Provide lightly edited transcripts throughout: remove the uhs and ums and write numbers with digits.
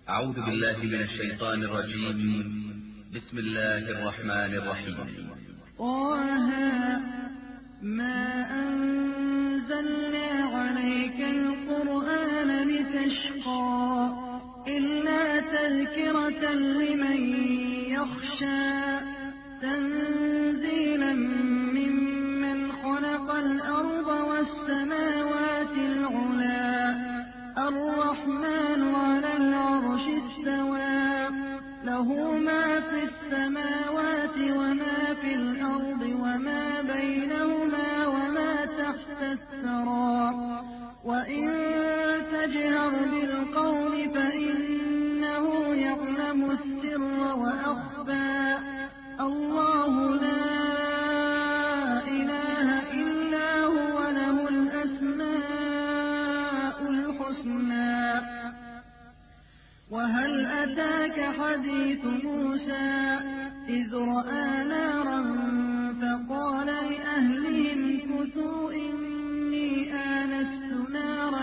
أعوذ بالله من الشيطان الرجيم. بسم الله الرحمن الرحيم. طه ما أنزلنا عليك القرآن لتشقى إلا تذكرة لمن يخشى تنزيلا ممن خلق الأرض والسماوات العلى الرحمن على العرش استوى له ما في السماوات وما في الأرض وما بينهما وما تحت الثرى وإن تجهر بالقول فإنه يعلم السر وأخفى الله لا إله إلا هو له الأسماء الحسنى. وهل أتاك حديث موسى إذ رأى نارا فقال لأهلهم كثوا إني آنست نارا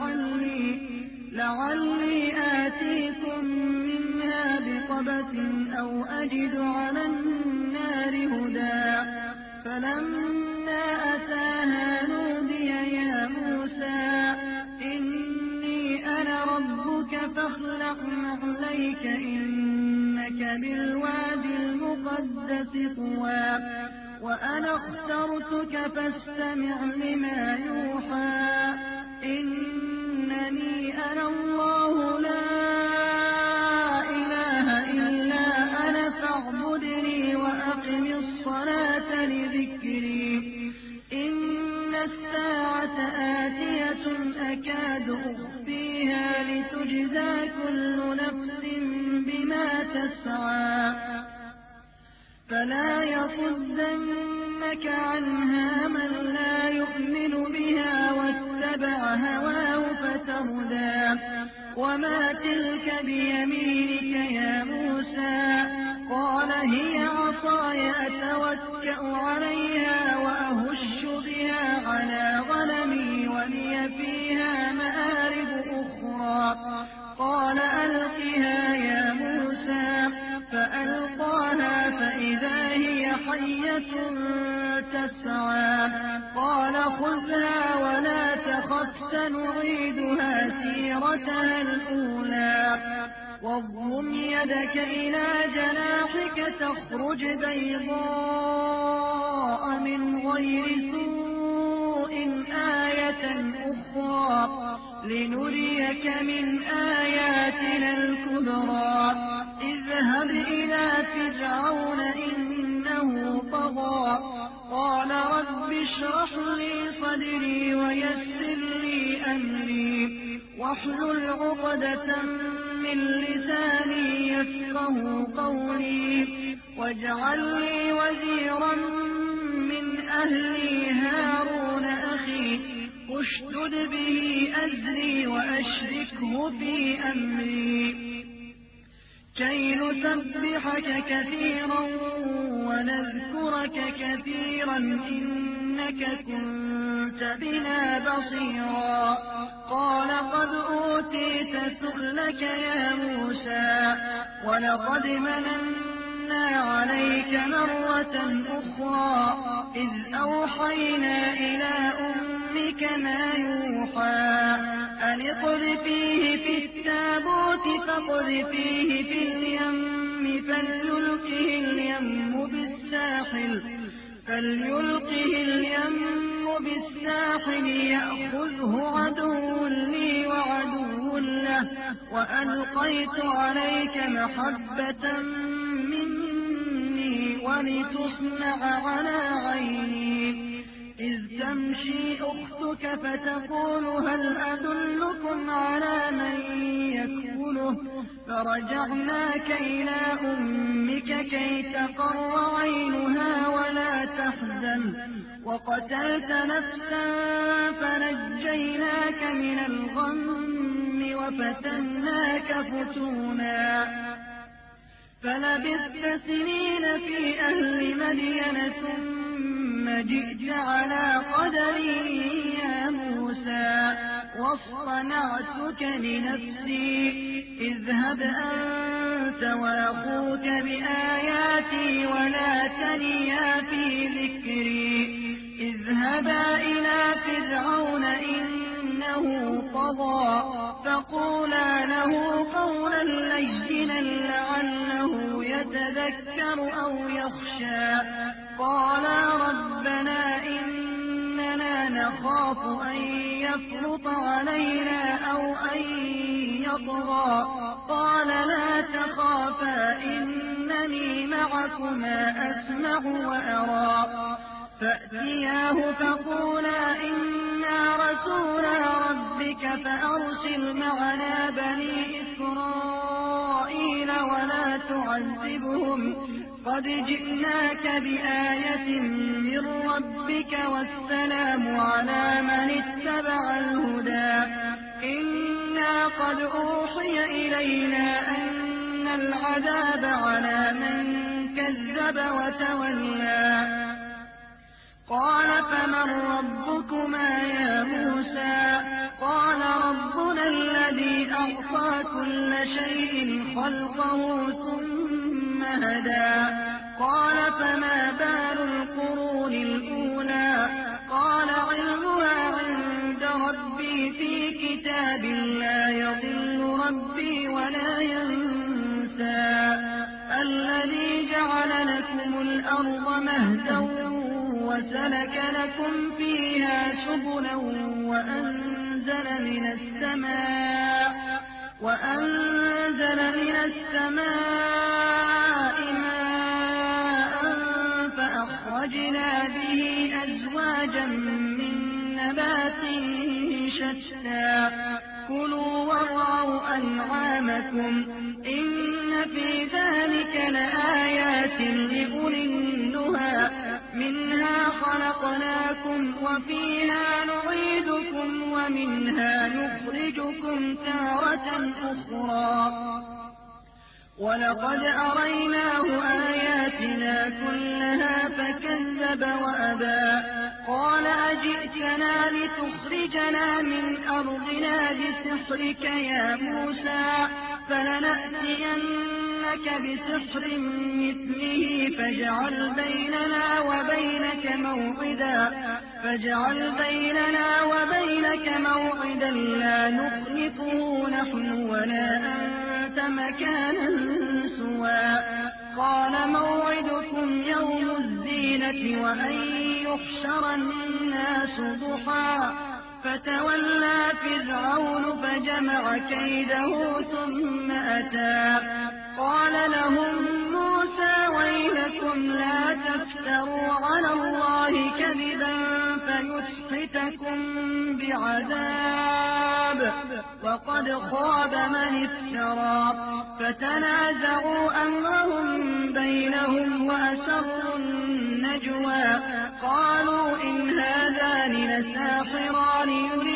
لعلي آتيكم منها بقبس أو أجد على النار هدى فلما أتاها نودي يا موسى إني أنا ربك فاخلع نعليك إنك بالوادي المقدس طوى وأنا اخترتك فاستمع لما يوحى إنني أنا الله لا إله إلا أنا فاعبدني وأقم الصلاة لذكري إن الساعة آتية أكاد أخفيها لتجزى كل نفس بما تسعى فلا يصدنك عنها من لا يؤمن بها واتبع هواه فتردى وما تلك بيمينك يا موسى قال هي عصاي أتوكأ عليها وأهش بها على غنمي ولي فيها مآرب أخرى قال ألقها يا موسى فألقاها فإذا هي حية تسعى قال خذها ولا تخف سنعيدها سيرتها الأولى واضم يدك إلى جناحك تخرج بيضاء من غير سوء آية أخرى لنريك من آياتنا الكبرى اذهب إلى فرعون إنه طغى قال رب اشرح لي صدري ويسر لي أمري واحلل عقدة من لساني يفقه قولي واجعل لي وزيرا من أهلي هارون أخي اشدد به أزري وأشركه في أمري كي نسبحك كثيرا ونذكرك كثيرا إنك كنت بنا بصيرا قال قد أوتيت سؤلك يا موسى ولقد مننا عليك مرة أخرى إذ أوحينا إلى أمك ما يوحى أن اقذفيه في التابوت فاقذفيه في اليم فليلقه اليم بالساحل يأخذه عدو لي وعدو له وألقيت عليك محبة مني ولتصنع على عيني إذ تمشي أختك فتقول هل أدلكم على من يكفله فرجعناك إلى أمك كي تقر عينها ولا تحزن وقتلت نفسا فنجيناك من الغم وفتناك فتونا فلبثت سنين في أهل مدين ثم جئت على قدري يا موسى واصطنعتك لنفسي اذهب اذهب أنت وأخوك بآياتي ولا تنيا في ذكري اذهبا إلى فرعون إنه طغى فقولا له قولا لينا لعله يتذكر أو يخشى قالا ربنا إننا نخاف أن يفرط علينا أو أن يطغى قال لا تخافا إنني معكما أسمع وأرى فأتياه فقولا إنا رسولا ربك فأرسل معنا بني إسرائيل ولا تعذبهم قد جئناك بآية من ربك والسلام على من اتبع الهدى إنا قد أوحي إلينا أن العذاب على من كذب وتولى قال فمن ربكما يا موسى قال ربنا الذي أعطى كل شيء خلقه ثم هدى قال فما بال القرون الأولى قال علمها عند ربي في كتاب لا يضل ربي ولا ينسى الذي جعل لكم الأرض مهدا وسلك لكم فيها سبلا وأنزل من السماء ماء فأخرجنا به أزواجا من نبات شتى كلوا وارعوا أنعامكم إن في ذلك لآيات لأولي النهى منها خلقناكم وفيها نعيدكم ومنها نخرجكم تارة أخرى ولقد أريناه آياتنا كلها فكذب وأبى قال أجئتنا لتخرجنا من أرضنا بسحرك يا موسى فلنأتينك بسحر مثله فاجعل بيننا وبينك موعدا لا نخلفه نحن ولا أنت مكانا سوى قال موعدكم يوم الزينة وأن يحشر الناس ضحى فتولى فرعون فجمع كيده ثم أتى قال لهم موسى ويلكم لا تفتروا على الله كذبا فيسحتكم بعذاب وقد خاب من افترى فتنازعوا أمرهم بينهم وأسروا النجوى قالوا إن هذان لساحران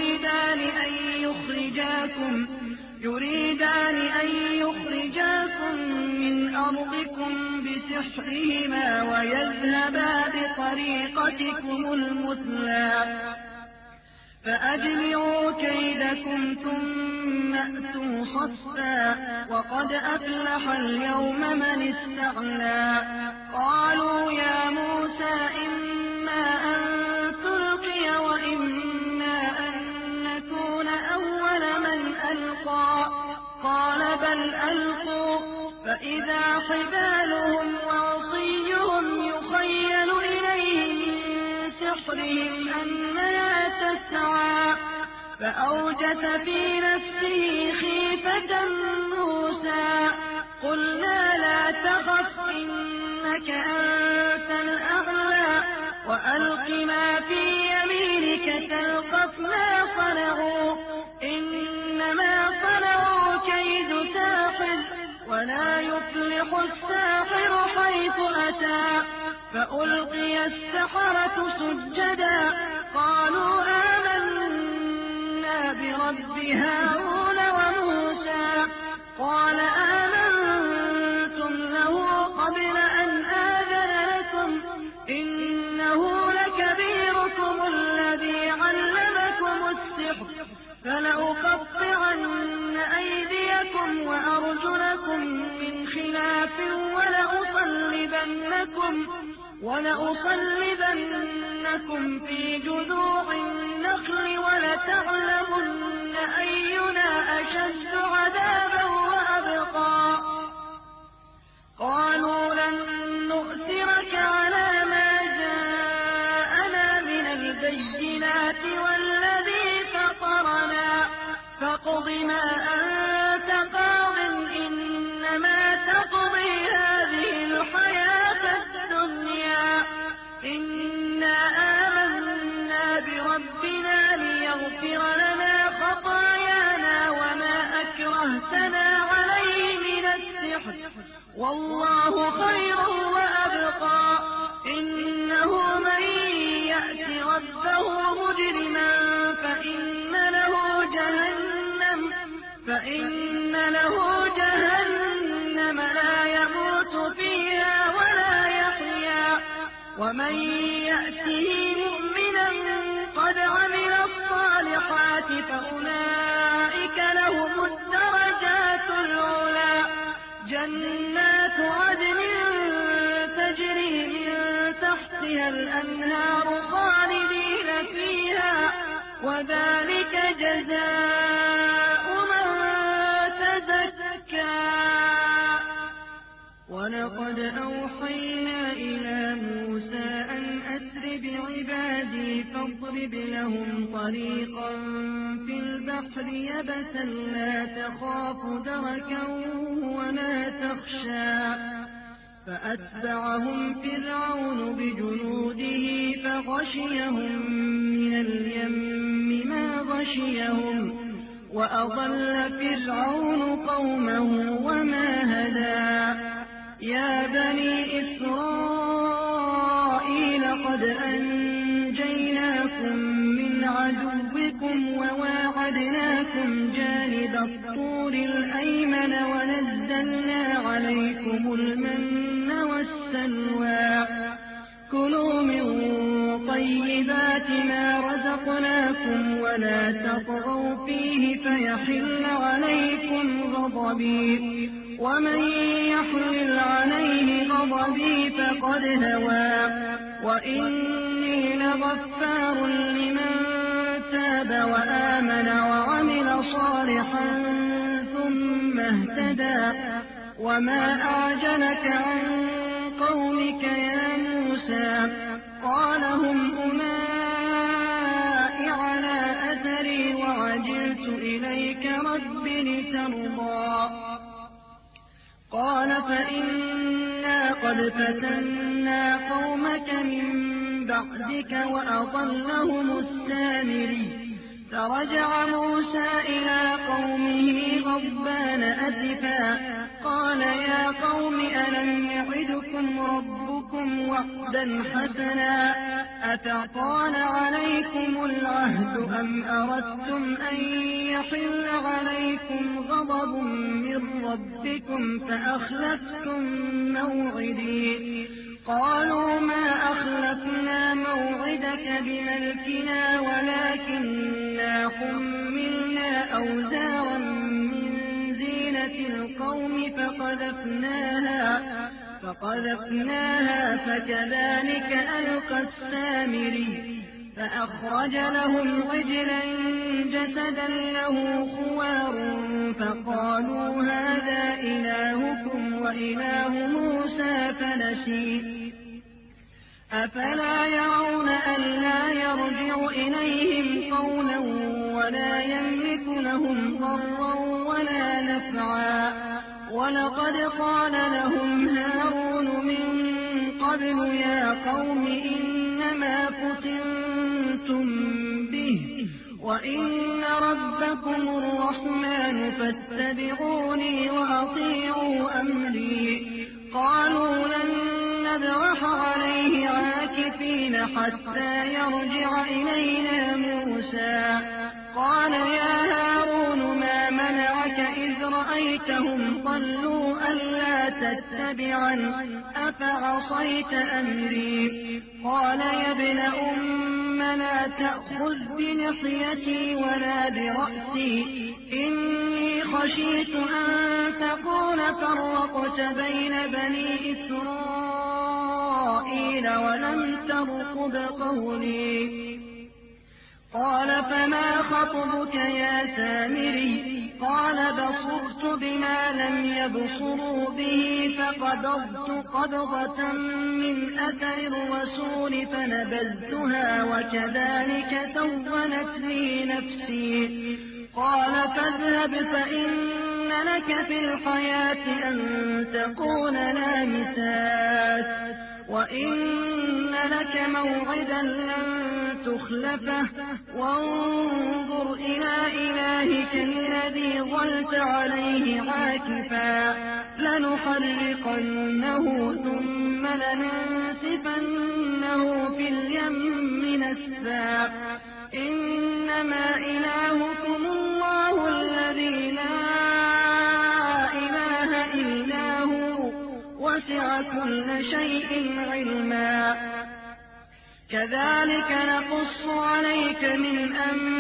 يريدان أن يخرجاكم من أرضكم بسحرهما ويذهبا بطريقتكم المثلى فأجمعوا كيدكم ثم أتوا صفا وقد أفلح اليوم من استعلى قالوا يا موسى إما أن تلقي وإما أن نكون أول من ألقى قال بل ألقوا فإذا حبالهم وعصيهم يخيل إليه من سحرهم أنها تسعى فأوجس في نفسه خيفة موسى قلنا لا تخف إنك أنت الأعلى وألق ما في يمينك تلقف ما صنعوا إنما صنعوا كيد ساحر ولا يفلح الساحر حيث أتى فألقي السحرة سجدا قالوا آمنا برب هارون وموسى قال آمنتم له قبل أن آذن لكم إنه لكبيركم الذي علمكم السحر فلأقطعن أيديكم وأرجلكم خلاف ولأصلبنكم في جذوع النخل ولتعلمن أينا أشد عذابا وأبقى قالوا لن نؤثرك على ما جاءنا من البينات والذي فطرنا فاقض ما أنت قاض إنما تقضي هذه الحياة الدنيا إنا آمنا بربنا ليغفر لنا خطايانا وما أكرهتنا عليه من السحر والله خير وأبقى إنه من يأت ربه مجرما فإن له جهنم لا يموت فيها ولا يحيا ومن يأته مؤمنا قد عمل الصالحات فأولئك لهم الدرجات العلى جنات عدن تجري من تحتها الأنهار خالدين فيها وذلك جزاء من تزكى ولقد أوحينا إلى موسى أن أسر بعبادي فاضرب لهم طريقا في البحر يبسا لا تخاف دركا ولا تخشى فأتبعهم فرعون بجنوده فغشيهم من اليم ما غشيهم وأضل فرعون قومه وما هدى يا بني إسرائيل قد أنجيناكم من عدوكم وواعدناكم جانب الطور الأيمن ونزلنا عليكم المن والسلوى كلوا من طيبات ما رزقناكم ولا تطغوا فيه فيحل عليكم غضبي ومن يحلل عليه غضبي فقد هوى وإني لغفار لمن تاب وآمن وعمل صالحا ثم اهتدى وما أعجلك عن قومك يا موسى قال هم أولئك على أثري وعجلت إليك رب لترضى قال فإنا قد فتنا قومك من بعدك وأضلهم السامري فرجع موسى إلى قومه غضبان أسفا قال يا قوم ألم يعدكم ربكم وعدا حسنا أفطال عليكم العهد أم أردتم أن يحل عليكم غضب من ربكم فأخلفتم موعدي قالوا ما أخلفنا موعدك بملكنا ولكننا حملنا أوزارا من زينة القوم فقذفناها فكذلك ألقى السامري فأخرج لهم عجلا جسدا له خوار فقالوا هذا إلهكم وإله موسى فنسي أفلا يرون ألا يرجع إليهم قولا ولا يملك لهم ضرا ولا نفعا ولقد قال لهم هارون من قبل يا قوم إنما فتنتم به وإن ربكم الرحمن فاتبعوني وأطيعوا أمري قالوا لن نبرح عليه عاكفين حتى يرجع إلينا موسى قال يا هارون ما منعك إذ رأيتهم ضلوا ألا تتبعن أفعصيت أمري قال يا ابن أم لا تأخذ بنصيتي ولا برأسي إني خشيت أن تكون فرقت بين بني إسرائيل ولم ترقب قولي قال فما خطبك يا سامري قال بصرت بما لم يبصروا به فقبضت قبضة من أثر الرسول فنبذتها وكذلك سولت لي نفسي قال فاذهب فإن لك في الحياة أن تقول لا مساس وإن لك موعدا لن تخلفه وانظر إلى إلهك الذي ظلت عليه عاكفا لنحرقنه ثم لننسفنه في اليم نسفا إنما إلهكم الله الذي لا إله إلا هو وسع كل شيء علما كذلك نقص عليك من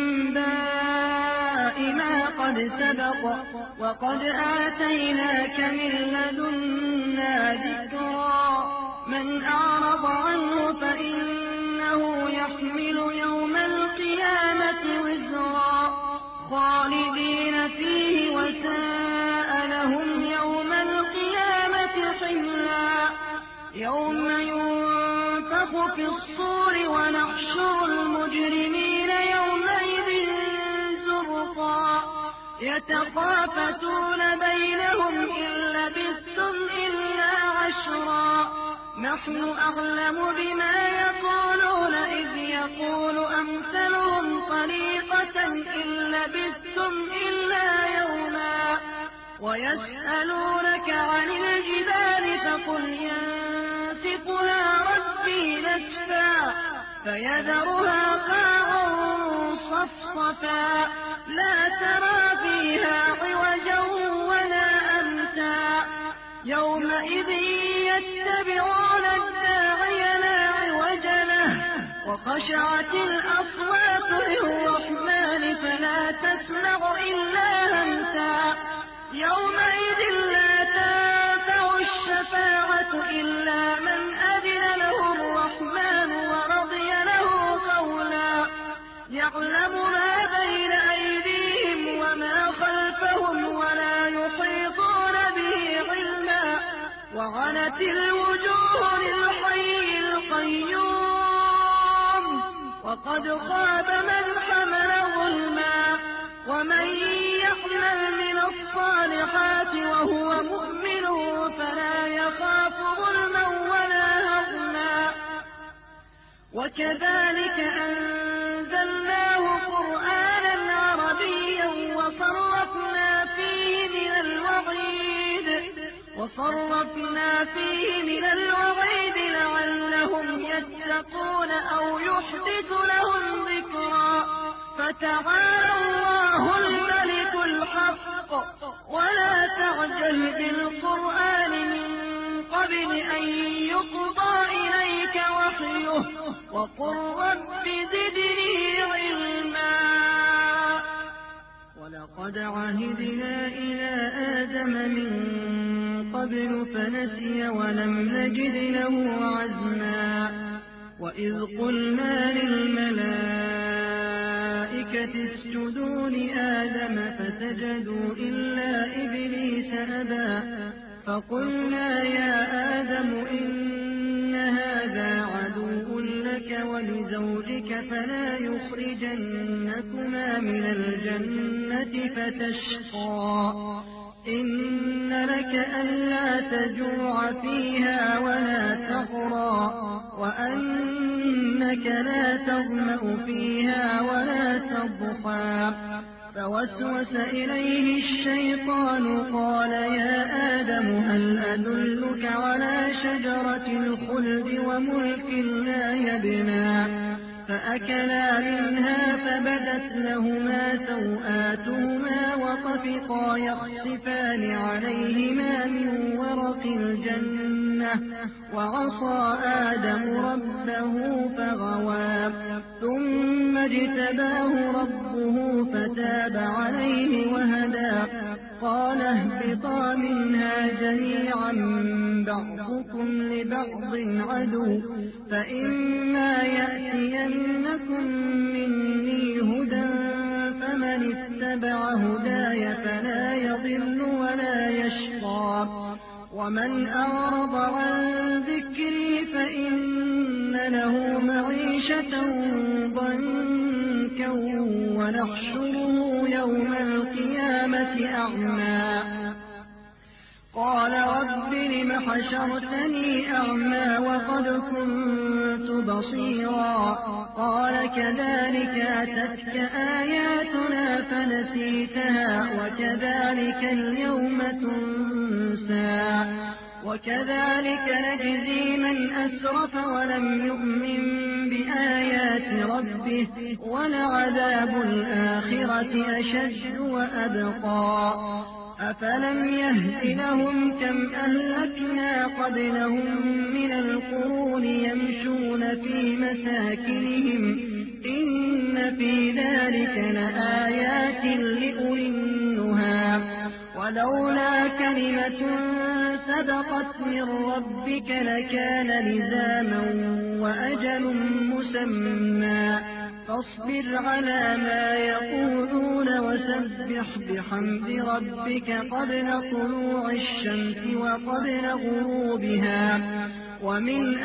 أنباء ما قد سبق وقد آتيناك من لدنا ذكرا من أعرض عنه فإنه يحمل يوم القيامة وزرا خالدين فيه وساء لهم يوم القيامة حملا يوم ينفخ في الصور ونحشر المجرمين يومئذ زرقا يتخافتون بينهم إن لبثتم إلا عشرا نحن أعلم بما يقولون إذ يقول أمثلهم طريقة إن لبثتم إلا يوما ويسألونك عن الجبال فقل ينسفها ربي نسفا فيذرها قاعا صفصفا لا ترى فيها عوجا ولا أمتا يومئذ يتبعون الداعي لا عوج له وخشعت الأصوات للرحمن فلا تسمع إلا همسا يومئذ لا تنفع الشفاعة إلا من أذن له الرحمن ورضي له قولا يعلم ما بين أيديهم وما خلفهم ولا يحيطون به علما وعنت الوجوه للحي القيوم وقد خاب من حمل ظلما ومن يعمل من الصالحات وهو مؤمن فلا يخاف ظلما ولا هضما وكذلك أنزلناه قرآنا عربيا وصرفنا فيه من الوعيد لعلهم يتقون أو يحدث لهم ذكرا فتعالى الله الملك الحق ولا تعجل بالقرآن من قبل أن يقضى إليك وحيه وقل رب زدني علما ولقد عهدنا إلى آدم من قبل فنسي ولم نجد له عزما وإذ قلنا للملائكة اسجدوا لآدم فسجدوا إلا إبليس أبى فقلنا يا آدم إن هذا عدو لك ولزوجك فلا يخرجنكما من الجنة فتشقى إن لك ألا تجوع فيها ولا تضرى وأنك لا تظمأ فيها ولا تضحى فوسوس إليه الشيطان قال يا آدم هل أدلك على شجرة الخلد وملك لا يبنى فأكلا منها فبدت لهما سوآتهما وطفقا يخصفان عليهما من ورق الجنة وعصى آدم ربه فغوى ثم اجتباه ربه فتاب عليه وهدى قال اهبطا منها جميعا بعضكم لبعض عدو فإما يأتينكم مني هدى فمن اتبع هداي فلا يضل ولا يشقى ومن أعرض عن ذكري فإن له معيشة ضنكا ونحشره يوم القيامة أعمى قال رب لم حشرتني أعمى وقد كنت بصيرا قال كذلك أتتك آياتنا فنسيتها وكذلك اليوم تنسى وكذلك نجزي من أسرف ولم يؤمن بآيات ربه ولعذاب الآخرة أشد وأبقى أفلم يهد لهم كم أهلكنا قبلهم من القرون يمشون في مساكنهم إن في ذلك لآيات لأولي النهى ولولا كلمة سبقت من ربك لكان لزاما وأجل مسمى فاصبر على ما يقولون وسبح بحمد ربك قبل طلوع الشمس وقبل غروبها ومن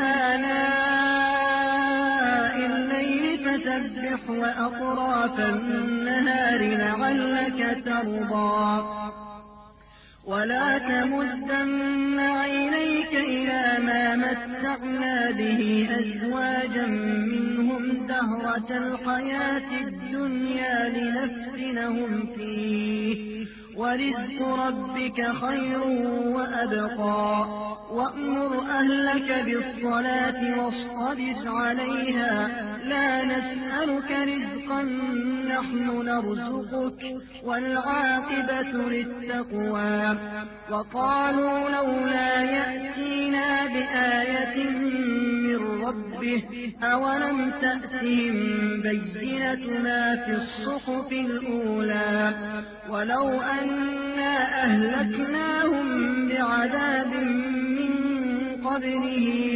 آلاء الليل فسبح وأطراف النهار لعلك ترضى ولا تمدن عينيك إلى ما متعنا به أزواجا منهم زهرة الحياة الدنيا لنفتنهم فيه ورزق ربك خير وأبقى وأمر أهلك بالصلاة واصطبر عليها لا نسألك رزقا نحن نرزقك والعاقبة للتقوى وقالوا لولا يأتينا بآية من ربه أولم تأتهم بينة ما في الصحف الأولى ولو أنا أهلكناهم بعذاب من قبله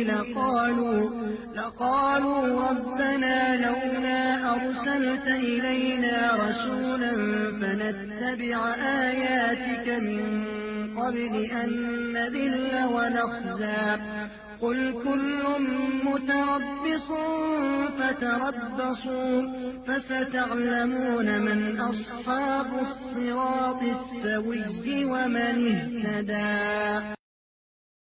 لقالوا ربنا لولا أرسلت إلينا رسولا فنتبع آياتك من قبل أن نذل ونخزى قل كل متربص فتربصوا فستعلمون من أصحاب الصراط السوي ومن اهتدى